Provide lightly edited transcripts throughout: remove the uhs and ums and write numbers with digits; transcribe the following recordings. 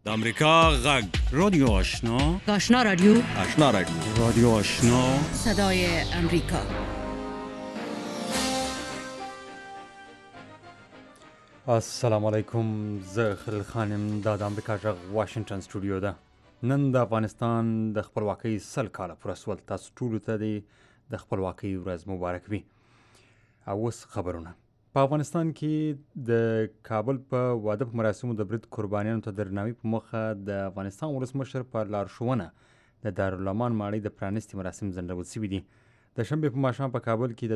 امریکا غږ رادیو آشنا آشنا رادیو رادیو آشنا صدای امریکا. السلام علیکم. زه خلیل خان یم. دا د امریکا غږ واشنگټن سټوډیو ده. نن د افغانستان د خپلواکۍ 100 کاله پوره شول. تاسو ټولو ته د خپلواکۍ ورځ مبارک وي. او اوس خبرونه. په افغانستان کې د کابل په واده په مراسمو د برید قربانیانو ته درناوي په موخه د افغانستان ولسمشر په لارښوونه د دارالامان ماڼۍ د پرانیستي مراسم ځنډول شوي دي. د شنبې په ماښام په کابل کې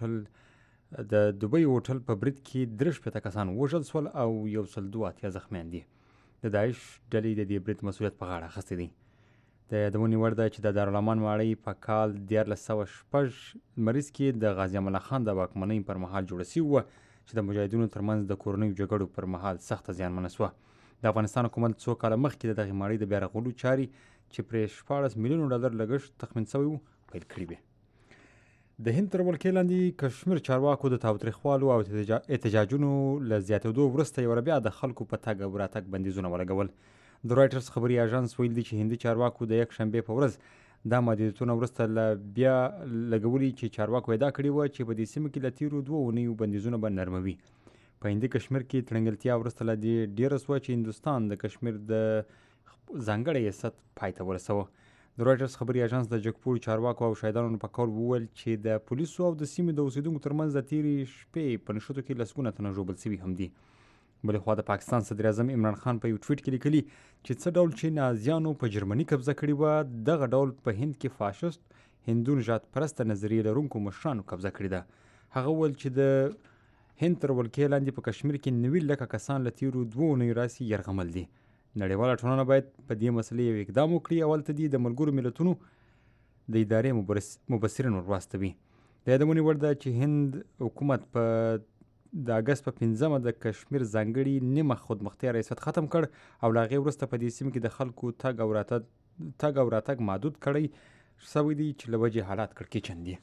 د دوبۍ هوټل په برید کې 63 کسان وژل شول او 182 زخمیان دي. د داعش ډلې د دې برید مسؤلیت په غاړه اخیستی دی. د یادونې وړ ده چې د دارالامان ماڼۍ په کال 1906 لمریز کې د غازي امان الله خان د واکمنۍ پر مهال جوړه شوې وه چې د مجاهدینو ترمنځ د کورنیو جګړو پر مهال سخته زیانمنه شوه. د افغانستان حکومت څو کاله مخکې د دغې ماڼۍ د بیا رغولو چارې چې پرې 14 میلیونه ډالر لګښت تخمین شوی و پیل کړي وې. د هند تر ولکې لاندې کشمیر چارواکو د تاوتریخوالو او احتجاجونو له زیاتېدو وروسته یوه بیا د خلکو په تګ او راتګ بندیزونه ولګول. د رایټرز خبري اژانس ویل دي چې هندي چارواکو د یک شنبې په ورځ دا محدودیتونه وروسته له بیا لګولي چې چارواکو ادعا کړې وه چې په دې سیمه کې له تېرو 2 اونیو بندیزونه به نرموي. په هندي کشمیر کې تړنګلتیا وروسته له دې ډېره شوه چې هندوستان د کشمیر د ځانګړی حیثیت پای ته ورسوه. د رایټرز خبري اژانس د جګپوړو چارواکو او شاهدانو په قول وویل چې د پولیسو او د سیمې د اوسېدونکو ترمنځ د تېرې شپې په نښتو کې لسګونه تنه ژوبل شوي هم دي. بلې خوا د پاکستان صدر اعظم عمران خان په یو ټویټ کې لیکلي چې څه ډول چې نازیانو په جرمني قبضه کړې وه دغه ډول په هند کې فاشست هندو نژاد پرسته نظریې لرونکو مشرانو قبضه کړې ده. هغه وویل چې د هند تر ولکې لاندې په کشمیر کې 90 لکه کسان له تېرو 2 اونیو راسي یرغمل دي. نړیواله ټولنه باید په دې مسلې یو اقدام وکړي او هلته دې د ملګرو ملتونو د ادارې مبصرین ور واستوي. د یادونې وړ ده چې هند حکومت په د اګست په 5مه د کشمیر ځانګړي نیمه خودمختار ریاست ختم کړ او له هغې وروسته په دې سیمه کې د خلکو تګ او راتګ محدود کړی شوی دی چې له وجې حالات کړکېچن دي.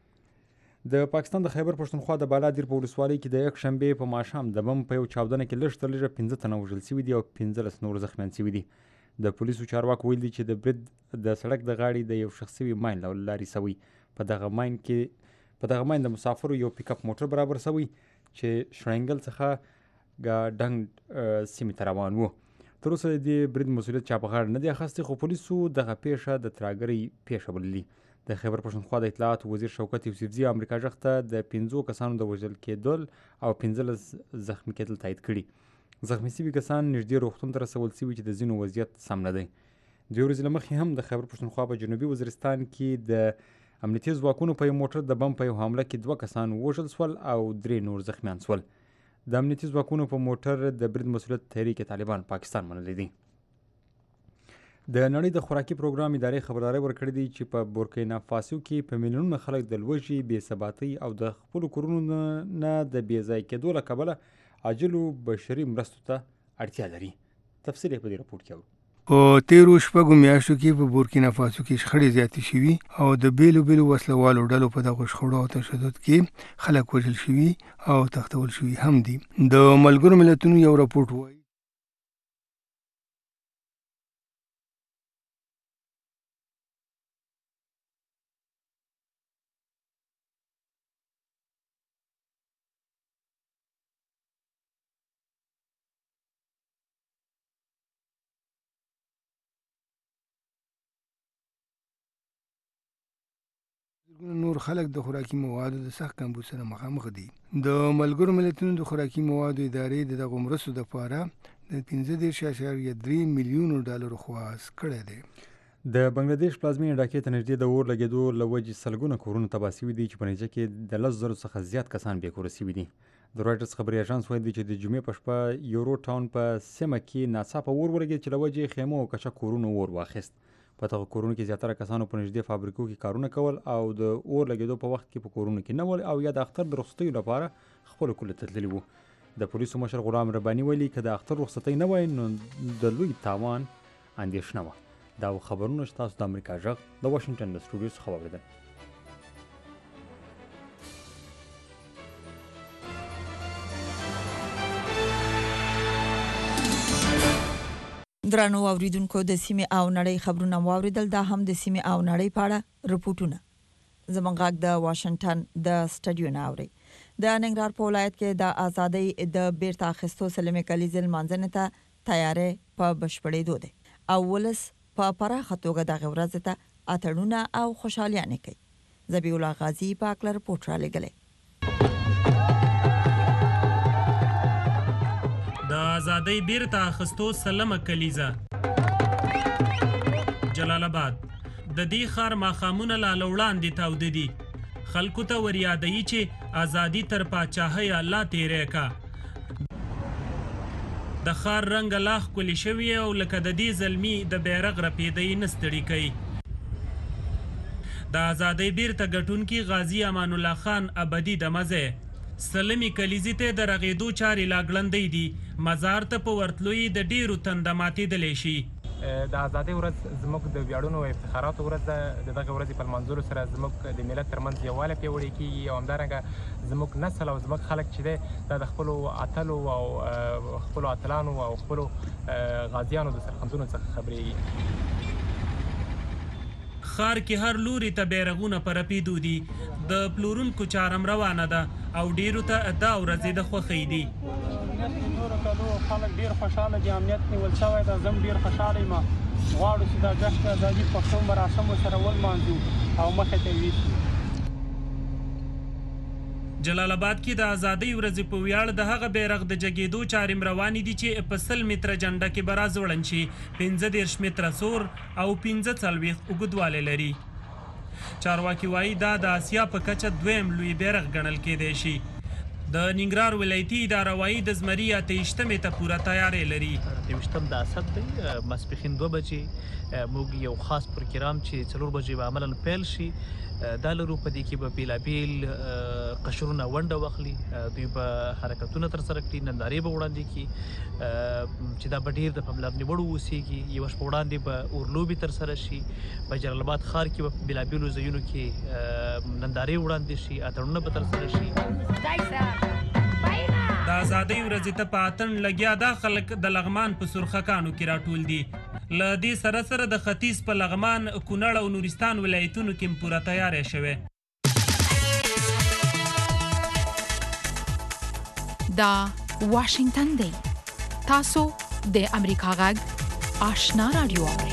د پاکستان د خیبر پښتونخوا د بالادیر په ولسوالۍ کې د یک شنبې په ماښام د بم په یو چاودنه کې لږ تر لږه 15 تنه وژل شوي دي او 15 نور زخمیان شوي دي. د پولیسو چارواکو ویل دي چې د برید د سړک د غاړې د یو ښخ شوي ماین له لارې شوی. په دغه ماین د مسافرو یو پیک اپ موټر برابر شوی چې شرنګل څخه ډنګ سیمې ته روان وو. تر اوسه د دې برید مسؤلیت چا په غاړه نه دی اخیستی خو پولیسو دغه پیښه د ترهګرۍ پیښه بللي. د خیبر پښتونخوا د اطلاعاتو وزیر شوکت یوسفزي امریکا غږ ته د 5 کسانو د وژل کېدل او 15 زخمي کېدل تایید کړي. زخمي شوي کسان نږدې روغتون ته رسول شوي چې د ځینو وضعیت سم نه دی. 2 ورځې له مخکې هم د خیبر پښتونخوا په جنوبي وزیرستان کې د امنیتي ځواکونو په یو موټر د بم په یو حمله کې 2 کسان وژل شول او 3 نور زخمیان شول. د امنیتي ځواکونو په موټر د برید مسؤلیت تحریک طالبان پاکستان منلی دی. د نړۍ د خوراکي پروګرام ادارې خبرداری ورکړې دی چې په بورکینا فاسو کې په میلیونونو خلک د لوږې، بېثباتۍ او د خپلو کورونو نه د بېځایه کېدو له کبله عاجلو بشري مرستو ته اړتیا لري. تفصیل یې په دې راپور کې اورو. په تیرو شپږو میاشتو کې په بورکینا فاسو کې شخړې زیاتې شوي او د بیلو وسلوالو ډلو په دغو شخړو او تشدد کې خلک وژل شوي او تښتول شوي هم دي. د ملګرو ملتونو یو راپورټ وایي نور خلک د خوراکي موادو د سخت کمبود سره مخامخ دي. د ملګرو ملتونو د خوراکي موادو ادارې د دغو مرستو دپاره د 15.3 میلیونو ډالرو خواست کړی دی. د بنګلادیش پلازمینې ډاکې ته نږدې د اور لګېدو له وجې سلګونه کورونه تباه شوي دي چې په نتیجه کې د 10,000 څخه زیات کسان بېکوره شوي دي. د رایټرز خبري اژانس ویل دي چې د جمعې په شپه یورو ټاون په سیمه کې ناڅاپه اور ولګېد چې له وجې خیمو او کچه کورونو اور واخیست. په دغه کورونو کې زیاتره کسانو په نږدې فابریکو کې کارونه کول او د اور لګېدو په وخت کې په کورونو کې نه ول او یا د اختر د رخصتیو لپاره خپلو کلیو ته تللي وو. د پولیسو مشر غلام رباني ویلي که د اختر رخصتۍ نه وای نو د لوی تاوان اندېښنه وه. دا خبرونه چې تاسو د امریکا غږ د واشنګټن د سټوډیو څخه واورېدل. درنو اوریدونکو د سیمه او نړۍ خبرونه واوریدل. دا هم د سیمه او نړۍ په اړه رپورټونه زمونږ غږ د واشنگټن د سټډیو نه اوري. د ننګرهار په ولایت کې د ازادۍ د بیرته اخیستو سلمې کلیزې لمانځنې ته تیاری په بشپړېدو دی او ولس په پراخه توګه دغه ورځ ته اتړونه او خوشحالیانې کوي. ذبیح الله غازی په اکل رپورټ را لګلې. د ازادۍ بیرته اخیستو سلمه کلیزه جلال آباد. د دې ښار ماښامونه لا له وړاندې تاوده دي. خلکو ته وریادوي چې ازادي تر پاچاهۍ الله تېری کا. د ښار رنګ لا ښکلي شوي او لکه د دې زلمي د بیرغ رپېدی نه ستړي کوي. د ازادۍ بیرته ګټونکي غازي امان الله خان ابدي د مزه سلمي کلیزې ته د رغېدو چارې لا ګړندۍ دي. مزار ته په ورتلو یې د ډېرو تنده ماتېدلی شي. د ازادۍ ورځ زموږ د ویاړونو او افتخاراتو ورځ ده. د دغه ورځې په لمانځلو سره زموږ د ملت ترمنځ یووالی پیاوړی کیږي او همدارنګه زموږ نسل او زموږ خلک چې دی دا د خپلو اتلو او خپلو اتلانو او خپلو غازیانو د سرښندنو څخه خبرېږي. ښار کې هر لوري ته بیرغونه په رپېدو دي. د پلورونکو چارم روانه ده او ډېرو ته دا ورځې د خوښۍ دي. نورو کلو خلک ډېر خوشحاله دي. امنیت نیول شوی ده. زه هم ډېر خوشحاله یم. غواړو چې دا جشن ازادي پښتو مراسمو سره ولمانځو او مخې ته یې جلال آباد کې د ازادۍ ورځې په ویاړ د هغه بیرغ د جګېدو چارې روانې دي چې په 100 متره جنډه کې به راځوړند شي. 15 متره سور او 45 اوږدوالی لري. چارواکي وایي دا د آسیا په کچه دویم لوی بیرغ ګڼل کېدی شي. د ننګرهار ولایتي اداره وایي د زمري 28مې ته پوره تیاری لري. 28 د اسد دی ماسپښین 2 بجې موږ یو خاص پروګرام چې 4 بجې به عملاً پیل شي دا لرو. په دې کې به بیلابیل قشرونه ونډه واخلي. دوی به حرکتونه ترسره کړي. نندارې به وړاندې کړي چې دا به ډېر د پاملرنې وړ واوسېږي. یوه شپه وړاندې به اورلوبې ترسره شي. په جلال آباد ښار کې به په بیلابیلو ځایونو کې نندارې وړاندې شي. اتڼونه به ترسره شي. د ازادۍ ورځې ته په اتڼ لګیا دا خلک د لغمان په سرخکانو کې راټول دي. له دې سره سره د ختیځ په لغمان، کونړ او نورستان ولایتونو کې هم پوره تیاری شوی. دا واشنگټن دی. تاسو د امریکا غږ آشنا رادیو اورئ.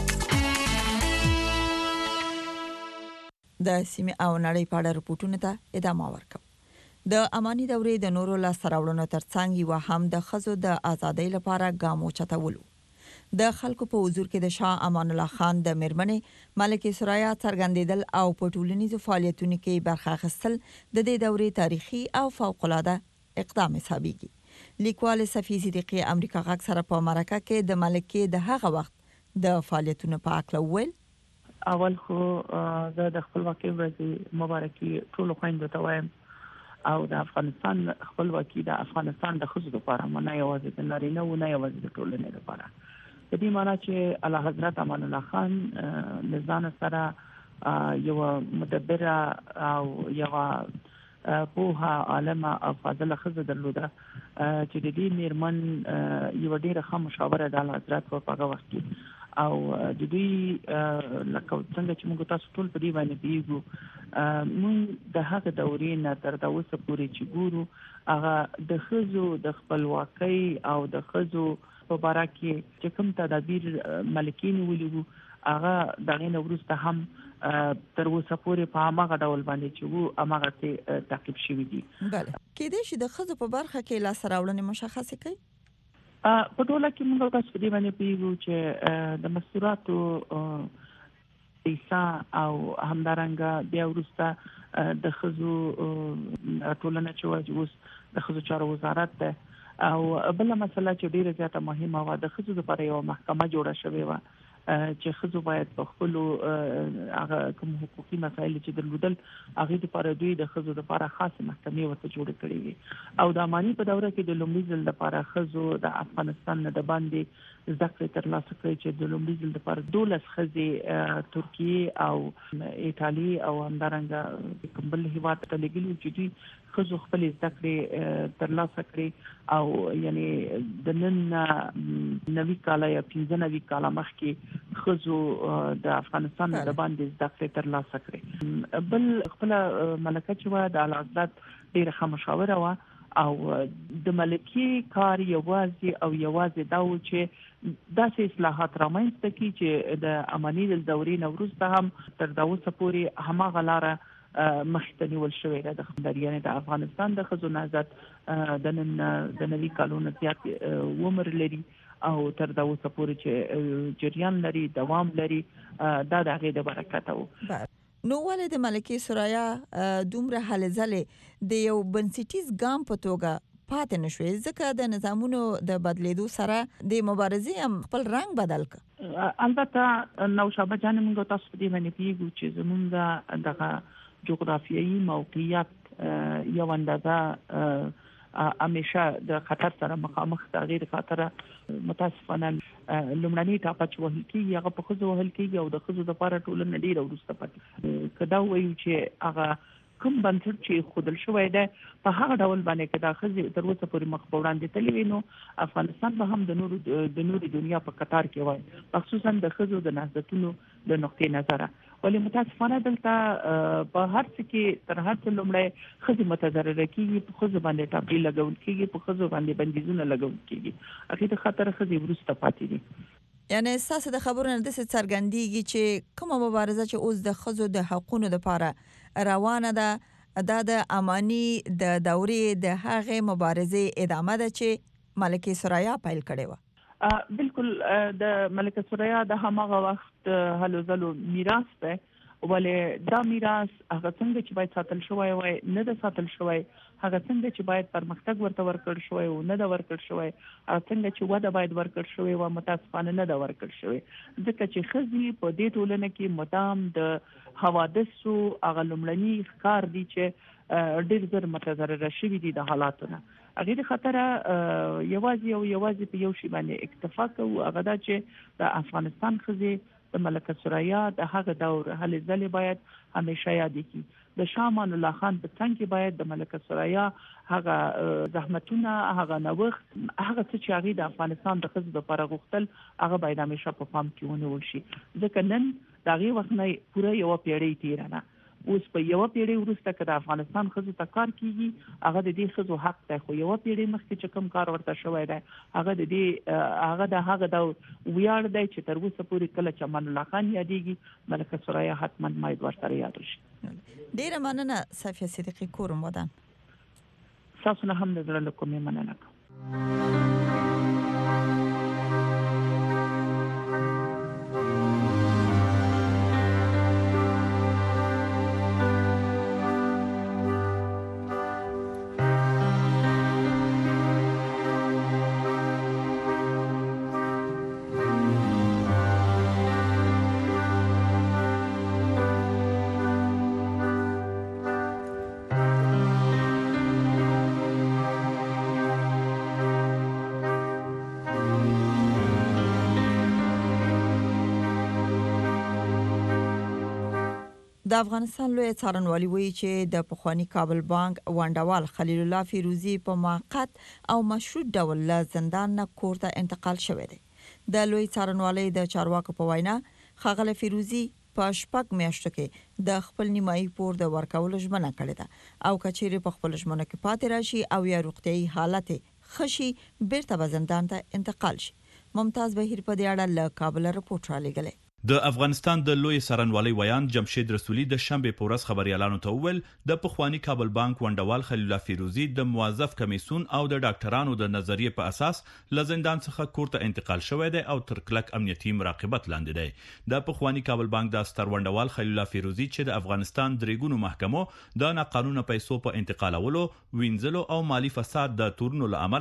د سیمه او نړۍ په اړه رپورټونو ته ادامه ورکوم. د اماني دورې د نورو لاسته راوړنو ترڅنګ یوه هم د ښځو د ازادۍ لپاره ګام اوچتولو. د خلکو په حضور کې د شاه امان الله خان د میرمنې ملکې ثریا څرګندېدل او په ټولنیزو فعالیتونو کې برخه اخیستل د دې دورې تاریخي او فوق‌العاده اقدام حسابېږي. لیکوال صفي صدیقي امریکا غږ سره په مرکه کې د ملکې د هغه وخت د فعالیتونو په اړه وویل. اول خو زه د خپلواکۍ ورځې مبارکي ټولو خویندو ته وایم او د افغانستان خپلواکي د افغانستان د ښځو لپاره نه یوازې د نارینه و نه یوازې د ټولنې لپاره. د دې معنی چې اعلی حضرت امان الله خان له ځان سره یو مدبره او یو پوهه عالمه او فاضله ښځه درلوده چې د دې میرمن یو ډېره ښه مشاوره د اعلی حضرت په هغه وخت کې او د دوی لکه څنګه چې موږ تاسو ټول په دې باندې پیږو موږ د هغه دورې نه تر دا اوسه پورې چې ګورو هغه د ښځو د خپلواکۍ او د ښځو په باره کې چې کوم تدابیر ملکې نیولي وو هغه دغې نه وروسته هم تر اوسه پورې په هماغه ډول باندې چې وو هماغه تعقیب شوي دي. بله کېدای شي د ښځو په برخه کې لاسته راوړنې مشخصې کوي. په ټوله کې موږ تاسو په دې باندې پیږو چې د مستوراتو ایسا او همدارنګه بیا وروسته د ښځو ټولنه چې وایي اوس د ښځو چارو وزارت ده او بله مسله چې ډېره زیاته مهمه وه د ښځو لپاره یوه محکمه جوړه شوې وه چې ښځو باید په خپلو هغه کوم حقوقي مسایل چې درلودل هغې لپاره دوی د ښځو لپاره خاصې محکمې ورته جوړې کړې وي او د اماني په دوره کې د لومړي ځل لپاره ښځو د افغانستان نه د باندې زده کړې ترلاسه کړې چې د لومړي ځل لپاره 12 ښځې ترکیه او ایتالي او همدارنګه کوم بل هیواد ته لېږلي چې دوی ښځو خپل زده کړې ترلاسه کړې او یعنی د نن 90 کاله یا 95 کاله مخکې ښځو د افغانستان د باندې زده کړې ترلاسه کړې. بل خپل ملکه چې و د اعلیحضرت ډېره ښه مشاوره و او د ملکي کار یوازې دا و چې داسې اصلاحات رامنځته کړي چې د اماني دورې نه وروسته هم تر دا اوسه پورې هماغه لاره مخې ته نیول شوې ده. یعنې د افغانستان د ښځو نهضت د نن د 90 کالونو زیات عمر لري او تر دا اوسه پورې چې جریان لري، دوام لري، دا د هغې د برکته و. نو ولې د ملکې ثریا دومره هلې ځلې د یو بنسټیز ګام په توګه پاتې نشوې؟ ځکه د نظامونو د بدلیدو سره د مبارزې هم خپل رنګ بدل کړ. البته نوشابه جان موږ تاسو په دې باندې پیږو چې زموږ دغه جغرافیایي موقعیت یو اندازه همیشه د خطر سره مخامخ تغیر خطر متاسفانه لومړنی ټاپه چې وهل کېږي هغه په ښځو وهل کېږي او د ښځو لپاره ټولنه ډېره وروسته پاتې. که دا ووایو چې هغه کوم بنسټ چې ښودل شوی دی په هغه ډول باندې که دا ښځې تر اوسه پورې مخ په وړاندې تللې وي نو افغانستان به هم د نورې دنیا په قطار کې وای، خصوصا د ښځو د نهضتونو د نقطې نظره. ولې متاسفانه دلته په هر څه کې تر هر څه لومړی ښځې متضرره کېږي، په ښځو باندې ټاپې لګول کېږي، په ښځو باندې بندیزونه لګول کېږي. هغې د خطر ښځې وروسته پاتې دي. یعنی ستاسو د خبرو نه داسې څرګندېږي چې کومه مبارزه چې اوس د ښځو د حقونو لپاره روانه ده دا د اماني د دورې د هغې مبارزې ادامه ده چې ملکې ثریا پیل کړې وه. بالکل د ملکه ثریا د هماغه وخت هلو ځلو میراث دی، ولې دا میراث هغه څنګه چې باید ساتل شوی وای نه ده ساتل شوی، هغه څنګه چې باید پرمختګ ورته ورکړ شوی او نه ده ورکړ شوی، هغه څنګه چې وده باید ورکړ شوی و متاسفانه نه ده ورکړ شوی. ځکه چې ښځې په دې ټولنه کې مدام د حوادثو هغه لومړني ښکار دي چې ډېر زر متضرره شوي دي د حالاتو نه. هغې د خطره یوازې په یو شي باندې اکتفا کوو، هغه دا چې د افغانستان ښځې د ملکه ثریا د هغه دور هلې ځلې باید همیشه یادې کړي. د شاه امان الله خان په څنګ کې باید د ملکه ثریا هغه زحمتونه، هغه نوښت، هغه څه چې هغې د افغانستان د ښځو لپاره غوښتل هغه باید همیشه په پام کې ونیول شي. ځکه نن د هغې وخت نه پوره یوه پیړۍ تېره نه، اوس په یوه پیړۍ وروسته که د افغانستان ښځو ته کار کېږي هغه د دې ښځو حق دی، خو یوه پیړۍ مخکې چې کوم کار ورته شوی دی هغه د هغه د ویاړ دی چې تر اوسه پورې کله چې امان الله خان یادېږي ملکه ثریا حتما باید ورسره یاد شي. ډېره مننه صفیه صدیقي کورم ودان. ستاسو نه هم د زړه له کومې مننه کوم. د افغانستان لوی څارنوالي وایي چې د پخوانی کابل بانک وانډوال خلیل الله فیروزی په موقت او مشروط ډول له زندان نه کور ته انتقال شوی دی. د لوی څارنوالۍ د چارواکو په وینا ښاغلی فیروزی په 6 میاشتو کې د خپل نیمایي پور د ورکولو ژمنه کړې ده او کچېرې په خپل ژمنه کې پاتې راشي او یا روغتیايي حالت خشي بیرته به زندان ته انتقال شي. ممتاز بهیر په دې اړه له کابل رپورټ را لېږلی. د افغانستان د لوی څارنوالۍ ویان جمشید رسولي د شنبه په ورځ خبريالانو ته وویل د پخوانی کابل بانک وانډوال خلیل الله فیروزی د موظف کمیسون او د ډاکټرانو د نظریې په اساس له زندان څخه کور ته انتقال شوی دی او تر کلک امنیتي مراقبت لاندې دی. د پخوانی کابل بانک د ستر وانډوال خلیل الله فیروزی چې د افغانستان درېګونو محکمو د ناقانونه پیسو په انتقالولو، وینځلو او مالی فساد د تورونو لامل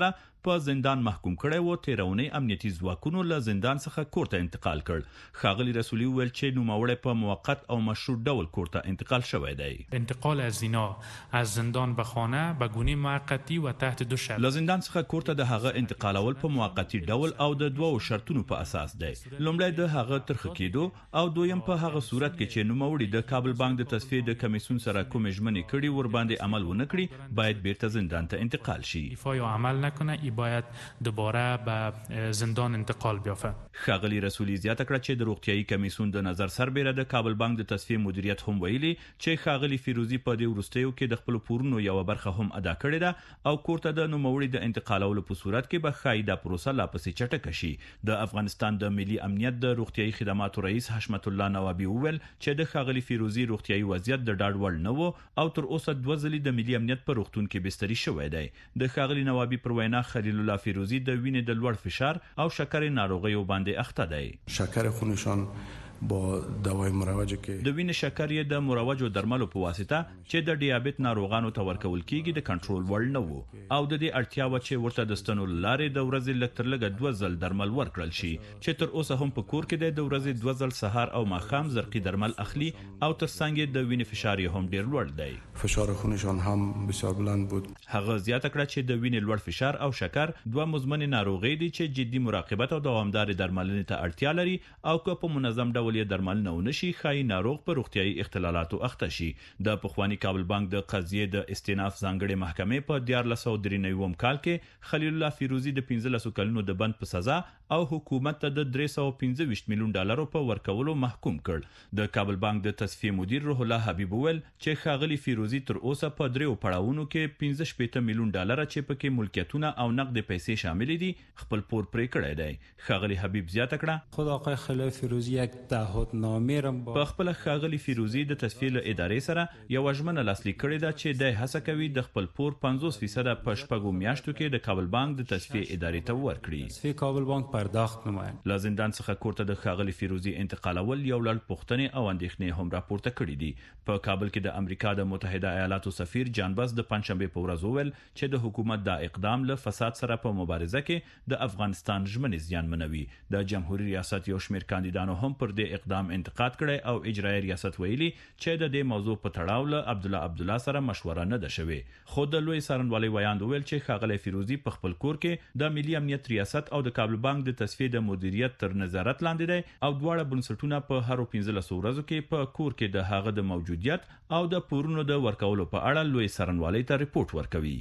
په زندان محکوم کړی و، تیرونی امنیتي ځواکونو له زندان څخه کور ته انتقال کړ. ښاغلي رسولي وویل چې نوموړی په موقت او مشروط ډول کور ته انتقال شوی دی. انتقال از اینا از زندان به خانه به گونه موقتی و تحت دو شرط. له زندان څخه کور ته د هغه انتقالول په موقتی ډول او د دوو شرطونو په اساس دی. لومړی د هغه ترخه کېدو او دویم په هغه صورت کې چې نوموړي د کابل بانک د تصفیې د کمیسیون سره کوم ژمنې کړي ور باندې عمل ونه کړي، باید بیرته زندان ته انتقال شي. دفاع عمل نکنه ای باید دوباره به زندان انتقال بیافته. ښاغلي رسولي زیاته کړه چې د روغتیايي کمیسیون د نظر سربېره د کابل بانک د تصفیې مدیریت هم ویلي چې ښاغلي فیروزي په دې وروستیو کې د خپل پورونو یو برخه هم ادا کړې ده او کور ته د نوموړي د انتقالولو په صورت کې به ښایي دا پروسه لا پسې چټکه شي. د افغانستان د ملي امنیت د روغتیايي خدماتو رئیس حشمت الله نوابي وویل چې د ښاغلي فیروزي روغتیايي وضعیت د ډاډ وړ نه و او تر اوسه 2 ځلې د ملي امنیت په روغتون کې بستري شوی دی. د ښاغلي نوابي پر وینا خلیل الله فیروزي د وینې د لوړ فشار او شکرې ناروغیو باندې اخته دی. شکر خونشان با دوای مروجه کې د وینې شکر یې د مروجو درملو په واسطه چې د ډیابیت ناروغانو ته ورکول کیږي د کنټرول وړ نه وو او د دې اړتیا و چې ورته د ستنو لارې د ورځې لکتر لګ 2 ځل درمل ورکړل شي چې تر اوسه هم په کور کې د ورځې 2 ځل سحر او ماښام زرقي درمل اخلي او ترڅنګ د وینې فشار یې هم ډیر لوړ دی. فشار خونشان هم بسیار بلند بود. هغه زیاته کړه چې د وینې لوړ فشار او شکر 2 مزمن ناروغي دي چې جدي مراقبت او دوامدار درملنې ته اړتیا لري او که په منظم ډول یې درمل نه ونشي خای ناروغ په روغتيایي اختلالاتو اخته شي. د پخوانی کابل بانک د قضیې د استئناف ځانګړي محکمې په 1493 کال کې خلیل الله فیروزي د 15 کلونو د بند په سزا او حکومت ته د 325 میلیون ډالرو په ورکولو محکوم کړ. د کابل بانک د تصفیې مدیر روح الله حبیب وویل چې ښاغلي فیروزي تر اوسه په 3 پړاوونو کې 15 میلیون ډالر چې پکې ملکیتونه او نقد پیسې شامل دي خپل پور پرې کړی دی. ښاغلي حبیب زیاته کړه خود آقای خلیل فیروزی یک تعهد په خپل ښاغلي فیروزي د تصفیې له ادارې سره یو ژمنه لاسلیک کړې ده چې د هڅه کوي د خپل پور 50% په شپږو میاشتو کې د کابل بانک د تصفیې ادارې ته ورکړي. تصفیې کابل بانک پرداخت نمایند. له زندان څخه کور ته د ښاغلي فیروزي انتقالول یو لړ پوښتنې او اندېښنې هم راپورته کړې دي. په کابل کې د امریکا د متحده ایالاتو سفیر جان بس د پنځشنبه په ورځ وویل چې د حکومت دا اقدام له فساد سره په مبارزه کې د افغانستان ژمنې زیانمنوي. د جمهوریت ریاست یو شمېر کاندیدانو هم پر دې اقدام انتقاد کړی او اجرایي ریاست ویلي چې د دې موضوع په تړاو له عبدالله سره مشوره نه ده شوې. خو د لوی څارنوالۍ ویاند وویل چې ښاغلی فیروزي په خپل کور کې د ملي امنیت ریاست او د کابل بانک د تصفیې د مدیریت تر نظارت لاندې دی او دواړه بنسټونه په هرو 15 ورځو کې په کور کې د هغه د موجودیت او د پورونو د ورکولو په اړه لوی څارنوالۍ ته ریپورت ورکوي.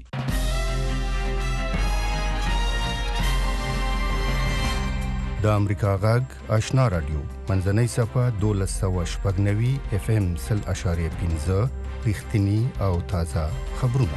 د امریکا غږ آشنا رادیو منځنۍ صفه 1290 اف ام 0.15 رښتینی او تازه خبرونه.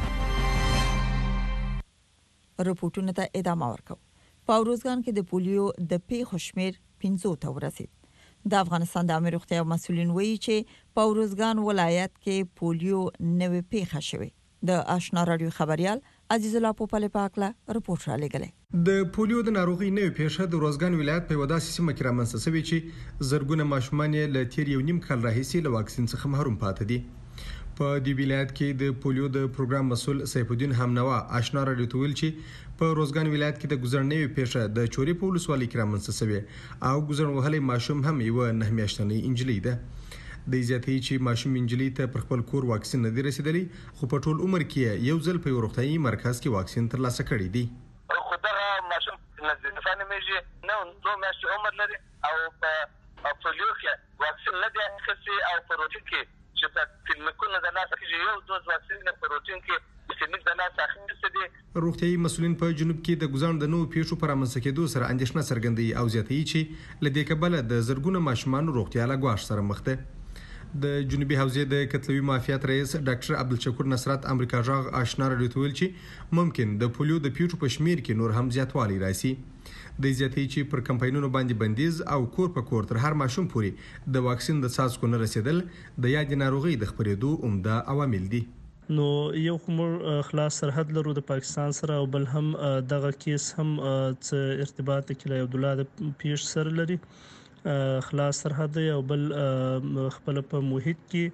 رپورټونه ته ادامه ورکوم. په اروزګان کې د پولیو د پیښو شمېر 15 ته ورسید. د افغانستان د امیر روغتیا مسؤلین وایي چې په اروزګان ولایت کې پولیو نوې پیښه شوې. د آشنا رادیو خبريال عزیز الله پوپل پاکله رپورټ را لګلې. د پولیو د ناروغي نوې پیښه د اروزګان ولایت په ودا سیمه کې رامنځته شوې چې زرګونه ماشومان له تیر یو نیم کال راهیسې له واکسین څخه محروم پاتې دي. په دې ولایت کې د پولیو د پروګرام مسؤل سیف الدین همنوا آشنا رادیو ته ویل چې په اروزګان ولایت کې د ګذرنوي پیښه د چوري په ولسوالۍ کې رامنځته شوې او ګذرن وهلي ماشوم هم یو 9 میاشتنۍ انجلۍ ده. د زیاتې چې ماشوم انجلۍ ته پر خپل کور واکسین نه دی رسیدلی خو په ټول عمر کې یو ځل په روغتيایي مرکز کې واکسین ترلاسه کړی دی. خو دا ماشوم د فانمیږي نو 2 میاشتې عمر لري او په پولیو کې واکسین نه دی اخیستی او په روټین کې چې په کلینیکونو د لاسه کې یو دوز واکسین نه په روټین کې د کلینیک د لاسه اخیستی دي. روغتيایي مسؤلین په جنوب کې د ګزان د نوو پیښو پر امنځ کېدو سره اندېښنه څرګندوي او زیاتوي چې لدې کبله د زرګونو ماشومان روغتیا له ګواښ سره مخ ده. د جنوبي حوزې د کتلوي مافیات رئیس ډاکټر عبدالشکور نصرت امریکا جاغ آشنا رادیو ته ویل چې ممکن د پولیو د پیټو په شمیر کې نور هم زیاتوالی راسي. د زیاتې چې پر کمپاینونو باندې بندیز او کور په کور تر هر ماشوم پورې د واکسین د څاڅکو نه رسیدل د یاد ناروغي د خپرېدو عمده عوامل دي. نو یو کومر خلاص سرحد لرو د پاکستان سره او بل هم دغه کیس هم ارتباط کې له عبدالله د پیښ سره لري. خلاص سرحد او بل خپل په محیط کې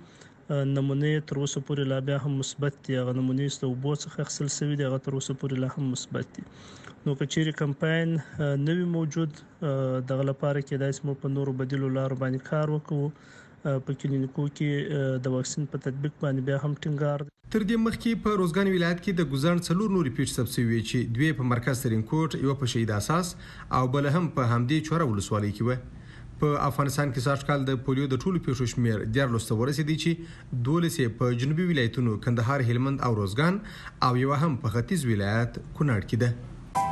نمونه تر اوسه پورې لا بیا هم مثبت دي. هغه نمونه ست وبو څخه اخیستل شوی دی، هغه تر اوسه پورې لا هم مثبت دي. نو که چیرې کمپاین نوی موجود دغه لپاره کې د اسمو په نورو بدیلو لارو باندې کار وکړو. په کلینیکو کې د واکسین په تطبیق باندې بیا هم ټینګار. تر دې مخکې په روزګان ولایت کې د ګزان څلور نوري پیښ ثبت شوې چې دوی په مرکز ترینکوټ، یو په شهید اساس او بل هم په همدې چوره ولسوالۍ کې و. په افغانستان کې سږ کال د پولیو د ټولو پیښو شمېر 14 ته ورسېدی چې 12 په جنوبي ولایتونو کندهار، هلمند او روزګان او یو هم په ختیځ ولایت کونړ کې ده.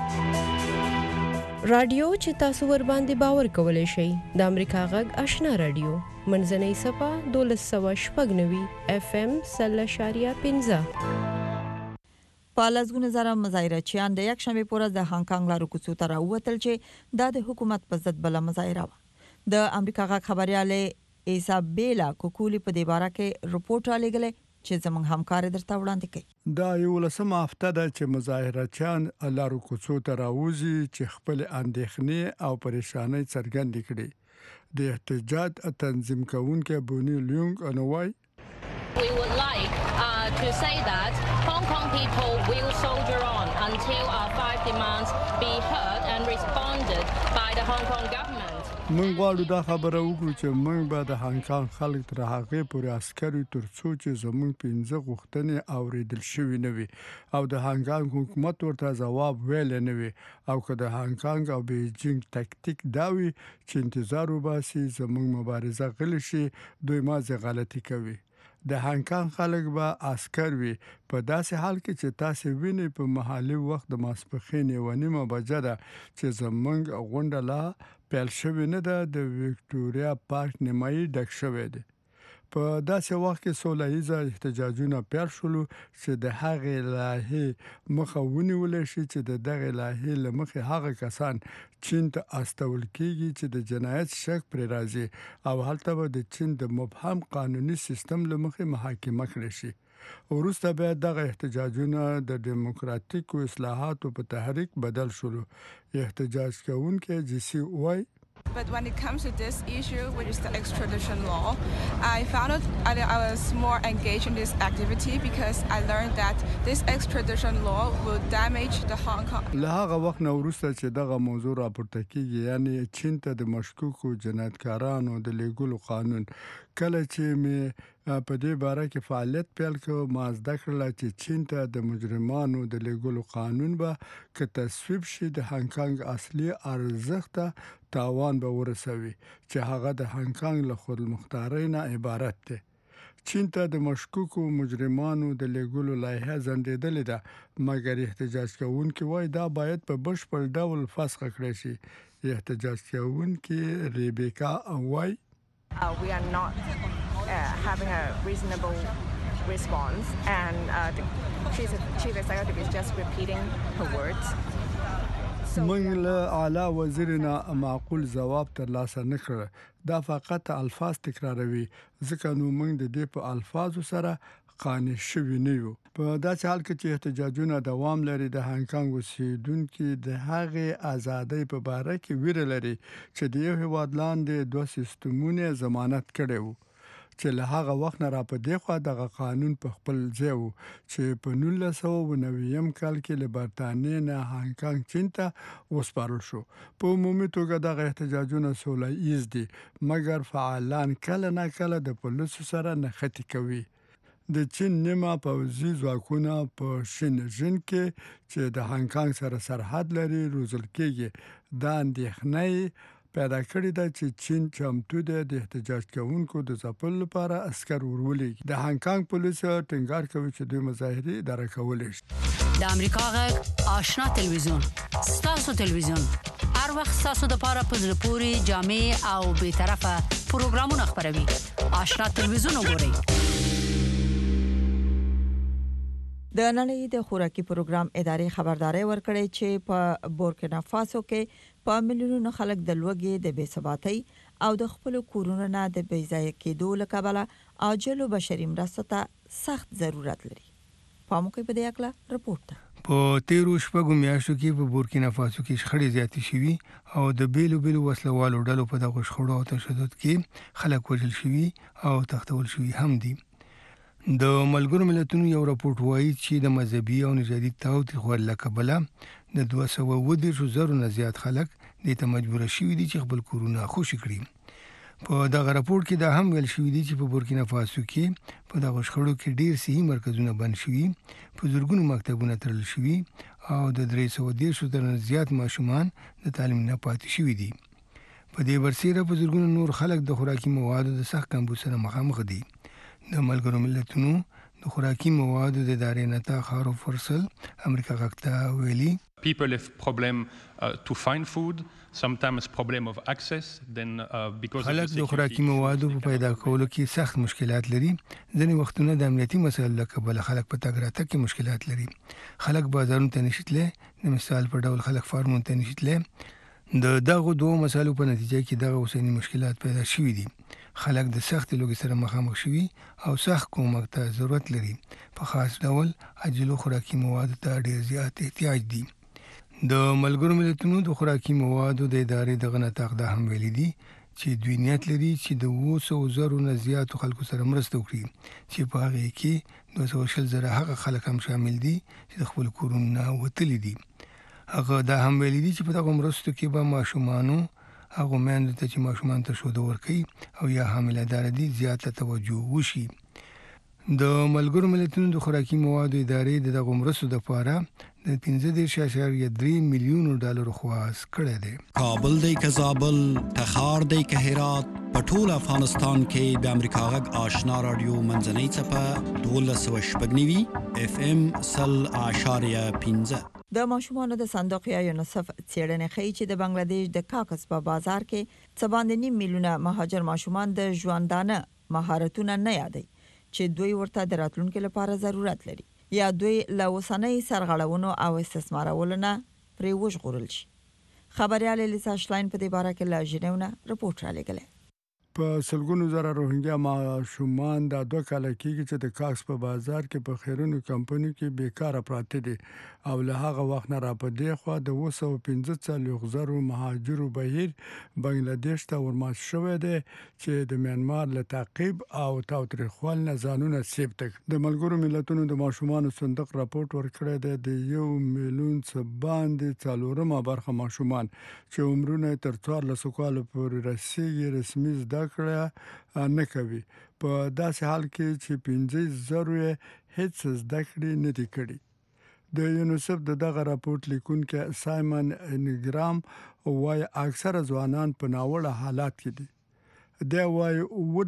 رادیو چې تاسو ور باندې باور کولای شئ د امریکا غږ آشنا رادیو منځنۍ صفه 1290 FM 0.15. په لسګونه زره مظاهرچیان د یک شنبه پر ورځ د هانګ کانګ لارو کوڅو ته راووتل چې د حکومت په ضد بل مظاهره و. د امریکا غږ خبرياله ایزابیلا کوکولی په دې باره کې رپورټ رالیږلی چې زموږ همکار درته وړاندې کوي. دا یو لسمه هفته ده چې مظاهرچیان لارو کوڅو ته راوځي چې خپل اندېښنې او پریشانۍ څرګندې کړي. د احتجاج تنظیم کوونکي بونی لیونګ انوای We would like to say that Hong Kong people will soldier on until our 5 demands be heard and responded by the Hong Kong government. موږ غواړو دا خبره وکړو چې موږ به د هانګ کانګ خلک تر هغه پورې عسکري ترڅو چې زموږ 15 غوښتنې اوریدل شوې نه وي او د هانګ کانګ حکومت ورته ځواب ویل نه وي او که د هانګ کانګ او بیجینګ تکتیک دا وي چې انتظار وباسي زموږ مبارزه غلی شي، دوی مازه غلطي کوي. د هانګ کانګ خلک به عسكر وي په داسې حال کې چې تاسو ویني په محلي وخت د ماسپخین 1:30 بجې ده چې زمونږ غونډه لا پیل شوې نه ده. د وکټوريا پارک نیمایي ډک شوی دی. په داسې وخت کې سولهییز احتجاجونه پیل شول چې د هغې لایحې مخه ونیول شي چې د دغه لایحې لمخې هغه کسان چین ته استول کیږي چې د جنایت شک پر راځي او هلته به د چین د مبهم قانوني سیستم لمخې محاکمه کړي شي. وروسته بیا دغه احتجاجونه د دیموکراتیکو اصلاحاتو په تحریک بدل شول. احتجاج کوونکي جی وای But when it comes to this issue, which is the extradition law, I found out I was more engaged in this activity because I learned that this extradition law will damage the Hong Kong. له هغه وخت نه وروسته چې دغه موضوع راپورته کیږي، یعنی چین ته د مشکوکو جنایتکارانو د لیګلو قانون، کله چې مې په دې باره کې فعالیت پیل کړ ما زده کړل چې چین ته د مجرمانو د لیګلو قانون به که تصویب شي د هانګ کانګ اصلي ارزښت تاوان به ورسوي چې هغه د هانګ کانګ له خود مختارۍ نه عبارت دی. چین ته د مشکوکو مجرمانو د لیګلو لایحه ځنډېدلې ده، مګر احتجاج کوونکي وایي دا باید په بشپړ ډول فسخ کړی شي. احتجاج کوونکي ریبیکا وایي We are not having a reasonable response and the chief executive is just repeating her words. موږ له اعلی وزیر نه معقول ځواب ترلاسه نه کړ. دا فقط الفاظ تکراروي ځکه نو موږ د دې په الفاظو سره قانع شوي نه یو. په داسې حال کې چې احتجاجونه دوام لري، د هانګ کانګ اوسیدونکو د هغې ازادۍ په باره کې ویره لري چې د یو هیواد لاندې 2 سیستمونه ضمانت کړي وو چې له هغه وخت نه را په دې خوا دغه قانون په خپل ځای وو چې په 1990 کال کې له برتانیې نه هانګ کانګ چین ته وسپارل شو. په عمومي توګه دغه احتجاجونه سوله ایز دي، مګر فعالان کله نه کله د پولیسو سره نښتې کوي. د چین نیمه پوځي ځواکونه په شینجین کې چې د هانګ کانګ سره سرحد لري روزل کېږي. دا اندېښنه پیدا کړې ده چې چین چمتو دی د احتجاج کوونکو د ځپلو لپاره عسكر ورولېږي. د هانګ کانګ پولیس ټینګار کوي چې دوی مظاهرې اداره کولی شي. د امریکا غږ آشنا تلویزیون ستاسو تلویزیون هر وخت ستاسو د پاره په زړه پورې جامع او به طرفه پروګرامونه خبروي. آشنا تلویزیون وګورئ. د نړۍ د خوراکي پروګرام ادارې خبرداري ورکړې چې په بورکینا فاسو کې په میلیونونو خلک د لوږې، د بېثباتۍ او د خپل کورونو نه د بېځایه کېدو له کبله عاجل بشري مرستو ته سخت ضرورت لري. پاموکي په دې اړه رپورټ ده. په 13 شپږو میاشتو کې په بورکینا فاسو کې شخړې زیاتې شوي او د بیلو بیلو وسلوالو ډلو په دغه شخړو او تشدد کې خلک وژل شوي او تښتول شوي هم دي. د ملګرو ملتونو یو راپورټ وایي چې د مذهبي او نژادي تاوتریخوالي له کبله د 210,000 نه زیات خلک د ته مجبور شوي دي چې خپل کورونه خوشي کړي. په دغه راپورټ کې دا هم ویل شوی دی چې په بورکینا فاسو کې په دغه شخړو کې ډیر صحي مرکزونه بند شوي، په زورګونو مکتبونه تړل شوي او د 310 تر زیات ماشومان د تعلیم نه پاتې شوي دي. په دې برسېره په زورګونو نور خلک د خوراکي موادو د سخت کمبود سره مخامخ دي. د ملګرو ملتونو د خوراکي موادو د ادارې نتا خارو فرسل امریکا غاکتا ویلي people have problem to find food, sometimes problem of access, then because خلک د خوراکي موادو په پیدا کولو کې سخت مشکلات لري. ځینې وختونه د امنیتي مسایلو له کبله خلک په تګ راتګ کې مشکلات لري. خلک بازارونو ته نشي تللی، د مثال په ډول خلک فارمونو ته نشي تللی. د دغه دوه مسایلو په نتیجه کې دغه اوسنی مشکلات پیدا شوي دي. خلک د سخت لوګي سره مخامخ شوي او سخت کومک ته ضرورت لري. په خاص ډول عاجلو خوراکي موادو ته ډیر زیات احتیاج دي. د ملګرو ملتونو د خوراکي موادو د ادارې دغه نتاق دا هم ویلي دي چې دوی نیت لري چې د 200,000 نه زیاتو خلکو سره مرسته وکړي چې په هغه کې 220,000 هغه خلک هم شامل دي چې د خپل کورونو نه وتلي دي. هغه دا هم ویلي دي چې په دغه مرستو کې به ماشومانو هغه مېندو ته چې ماشومان ته شوده ورکوي او یا حامله‌دار دي زیاته توجه وشي. د ملګرو ملتونو د خوراکي موادو ادارې دغه مرستو لپاره د 15.3 میلیون ډالر خواست کړی دی. کابل دی که زابل، تخار دی که هرات، په ټول افغانستان کې د امریکا غږ آشنا رادیو منځنۍ څپه 1290 FM 0.15. د ماشومانو د صندوق یا یونیسف څېړنې ښیي چې د بنگلاديش د کاکس په بازار کې څه باندې 9 میلیونه مهاجر ماشومان د ژوندانه مهارتونه نه یادي چې دوی ورته د راتلونکو لپاره ضرورت لري یا دوی له اوسنۍ سرغړونو او استثمارولو نه پرې وژغورل شي. خبريال لیسا شلاین په دې باره کې لا ژنیونه رپورټ را لګلې. په سلګونو زره روهینګیا ماشومان د 2 کال کېږي چې د کاکس په بازار کې په خیرونو کمپنیو کې بیکاره پراته دي او له هغه وخت نه را پدې خو د 215,000 مهاجرو بهیر بنگلاديش ته ورمات شوې ده چې د میانمار له تعقیب او تاوتریخوال نه ځانونه سیب تک. د ملګرو ملتونو د ماشومان صندوق راپورټ ورکړی دی د 1 میلیون څخه باندې 4 برخه ماشومان چې عمرونه تر 14 کال پورې رسیدي رسمي زده کړه نه کوي په داسې حال کې چې 15,000 هیڅ زده کړې نه دي کړې. د یونیسف دغه راپورټ لیکونکي سایمن انګرام وايي اکثره ځوانان په ناوړه حالات کې دي. دا وايي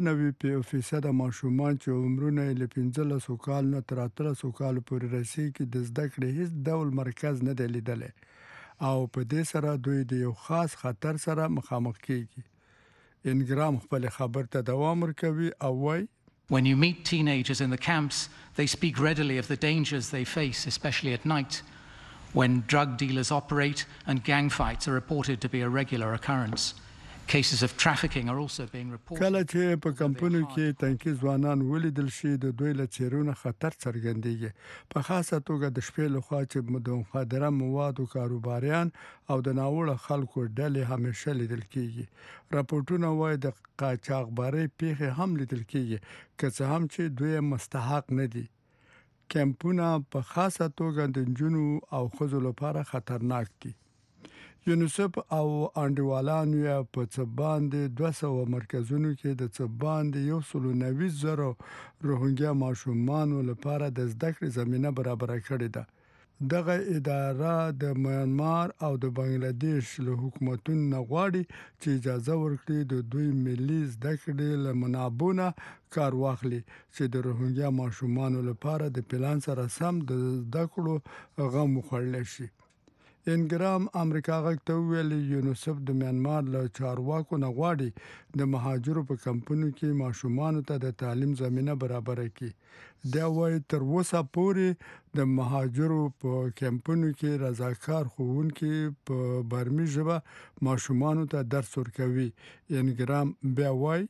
90% ماشومان چې عمرونه له 15 کال نه تر 13 کال پورې رسیدي د زده کړې هیڅ ډول مرکز نه دی لیدلی او په دې سره دوی د یو خاص خطر سره مخامخ کیږي. انګرام خپل خبر ته دوام ورکوي او وايي When you meet teenagers in the camps, they speak readily of the dangers they face, especially at night, when drug dealers operate and gang fights are reported to be a regular occurrence. Cases of trafficking are also being reported. کله چې په کمپنیو کې تنکي ځوانان ولیدل شي د دوی له چیرونه خطر څرګندېږي په خاصه توګه د شپې لخوا چې د مخدره موادو کاروباریان او د ناوړه خلکو ډلې همیشه لیدل کیږي. راپورټونه وايي د قاچاقبرۍ پیښې هم لیدل کیږي که څه هم چې دوی مستحق نه دي. کمپونه په خاصه توګه د جنونو او خزو لپاره خطرناک دي. یونیسف او انډیوالانو یا په څباندې 200 مرکزونو کې د څباندې 190,000 روهینګیا ماشومانو لپاره د زده کړې زمينه برابر کړې ده. دغه اداره د میانمار او د بنگلاديش له حکومتونو غواړي چې اجازه ورکړي د دوی ملي زده کړې له منابعونو کار واخلي چې د روهینګیا ماشومانو لپاره د پلان سره سم د زده کړو غو مخړل شي. انګرام امریکا غږ ته ویل یونیسف د میانمار له چارواکو نه غواړي د مهاجرو په کمپنیو کې ماشومان ته د تعلیم زمينه برابر کړي. دا وايي تر اوسه پورې د مهاجرو په کمپنیو کې رضاکار ښوونکي په برمي ژبه ماشومان ته درس ورکوي. انګرام بیا وايي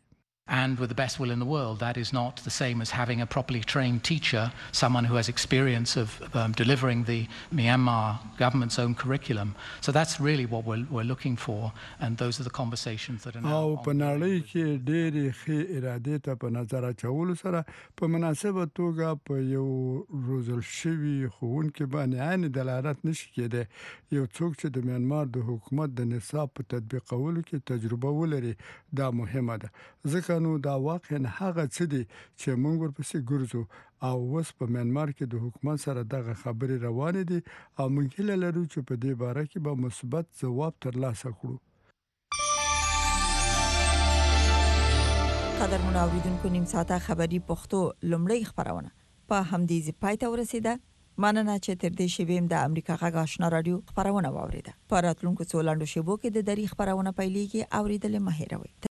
And with the best will in the world, that is not the same as having a properly trained teacher, someone who has experience of delivering the Myanmar government's own curriculum. So that's really what we're looking for, and those are the conversations that are now او په نړۍ کې ډېرې ښې ارادې ته په نظر اچولو سره په مناسبه توګه په یو روزل شوي ښوونکي باندې عین دلالت نشي کېدی یو څوک چې د میانمار د حکومت د نصاب په تطبیقولو کې تجربه ولري دا مهمه ده ځکه نو دا واقعا هغه څه دي چې موږ ورپسې ګرځو او اوس په میانمار کې د حکومت سره دغه خبرې روانې دي او موږ هیله لرو چې په دې باره کې به مثبت ځواب ترلاسه کړو. قدرمن اوریدونکو نیم ساعته خبری پښتو لومړی خبرونه په همدې ځای پای ته ورسیده. مننه چې تر دې شویم د امریکا غږ آشنا رادیو خبرونه واوریده. په راتلونکو څو لاندو شیبو کې د دری خبرونه پیلېږي اوریدل مه هېروئ.